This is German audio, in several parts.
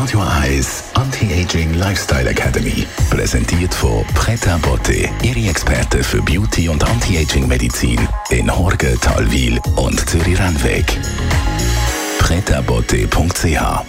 Radio 1 Anti-Aging Lifestyle Academy. Präsentiert von Prêt-à-Porter. Ihre Experten für Beauty- und Anti-Aging-Medizin in Horgen, Talwil und Zürich-Rennweg. Prêt-à-porter.ch.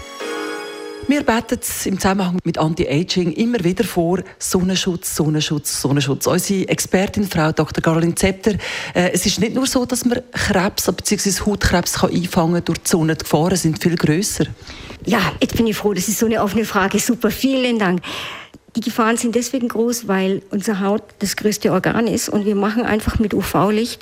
Wir beten im Zusammenhang mit Anti-Aging immer wieder vor Sonnenschutz, Sonnenschutz, Sonnenschutz. Unsere Expertin, Frau Dr. Caroline Zepter, es ist nicht nur so, dass man Krebs bzw. Hautkrebs einfangen kann durch die Sonne. Die Gefahren sind viel grösser. Ja, jetzt bin ich froh, das ist so eine offene Frage. Super, vielen Dank. Die Gefahren sind deswegen groß, weil unsere Haut das größte Organ ist und wir machen einfach mit UV-Licht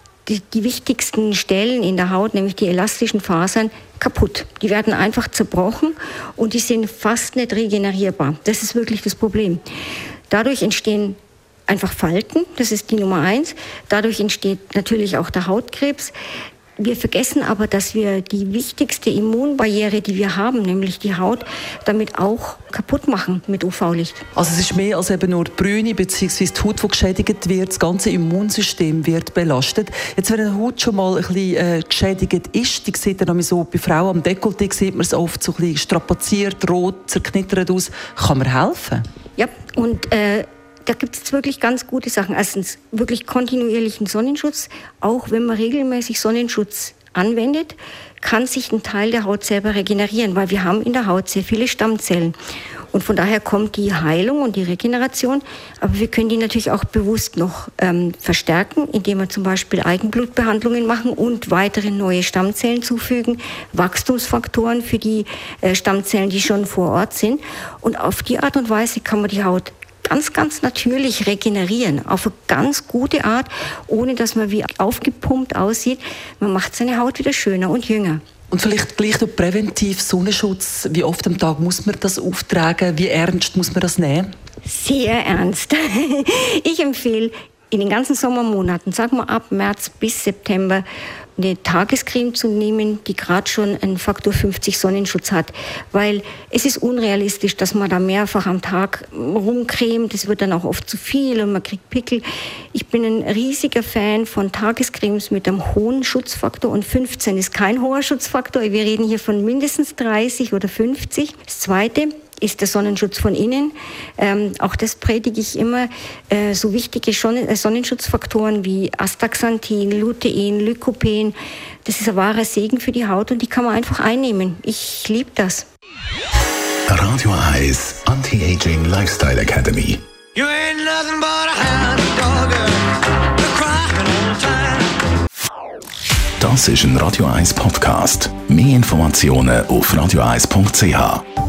die wichtigsten Stellen in der Haut, nämlich die elastischen Fasern, kaputt. Die werden einfach zerbrochen und die sind fast nicht regenerierbar. Das ist wirklich das Problem. Dadurch entstehen einfach Falten, das ist die Nummer 1. Dadurch entsteht natürlich auch der Hautkrebs. Wir vergessen aber, dass wir die wichtigste Immunbarriere, die wir haben, nämlich die Haut, damit auch kaputt machen mit UV-Licht. Also es ist mehr als eben nur die Brüne bzw. die Haut, die geschädigt wird. Das ganze Immunsystem wird belastet. Jetzt, wenn eine Haut schon mal ein bisschen geschädigt ist, die sieht dann so, bei Frauen am Dekolleté sieht man es oft so ein bisschen strapaziert, rot, zerknittert aus. Kann man helfen? Ja, und da gibt es wirklich ganz gute Sachen. Erstens wirklich kontinuierlichen Sonnenschutz. Auch wenn man regelmäßig Sonnenschutz anwendet, kann sich ein Teil der Haut selber regenerieren, weil wir haben in der Haut sehr viele Stammzellen. Und von daher kommt die Heilung und die Regeneration. Aber wir können die natürlich auch bewusst noch verstärken, indem wir zum Beispiel Eigenblutbehandlungen machen und weitere neue Stammzellen zufügen, Wachstumsfaktoren für die Stammzellen, die schon vor Ort sind. Und auf die Art und Weise kann man die Haut ganz, ganz natürlich regenerieren, auf eine ganz gute Art, ohne dass man wie aufgepumpt aussieht. Man macht seine Haut wieder schöner und jünger. Und vielleicht gleich noch präventiv Sonnenschutz. Wie oft am Tag muss man das auftragen? Wie ernst muss man das nehmen? Sehr ernst. Ich empfehle in den ganzen Sommermonaten, sagen wir ab März bis September, eine Tagescreme zu nehmen, die gerade schon einen Faktor 50 Sonnenschutz hat. Weil es ist unrealistisch, dass man da mehrfach am Tag rumcremt. Das wird dann auch oft zu viel und man kriegt Pickel. Ich bin ein riesiger Fan von Tagescremes mit einem hohen Schutzfaktor. Und 15 ist kein hoher Schutzfaktor. Wir reden hier von mindestens 30 oder 50. Das Zweite ist der Sonnenschutz von innen. Auch das predige ich immer. So wichtige Sonnenschutzfaktoren wie Astaxanthin, Lutein, Lykopen, das ist ein wahrer Segen für die Haut und die kann man einfach einnehmen. Ich liebe das. Radio 1 Anti-Aging Lifestyle Academy. You ain't nothing but a hound dog, you're crying all the time. Das ist ein Radio 1 Podcast. Mehr Informationen auf radio1.ch.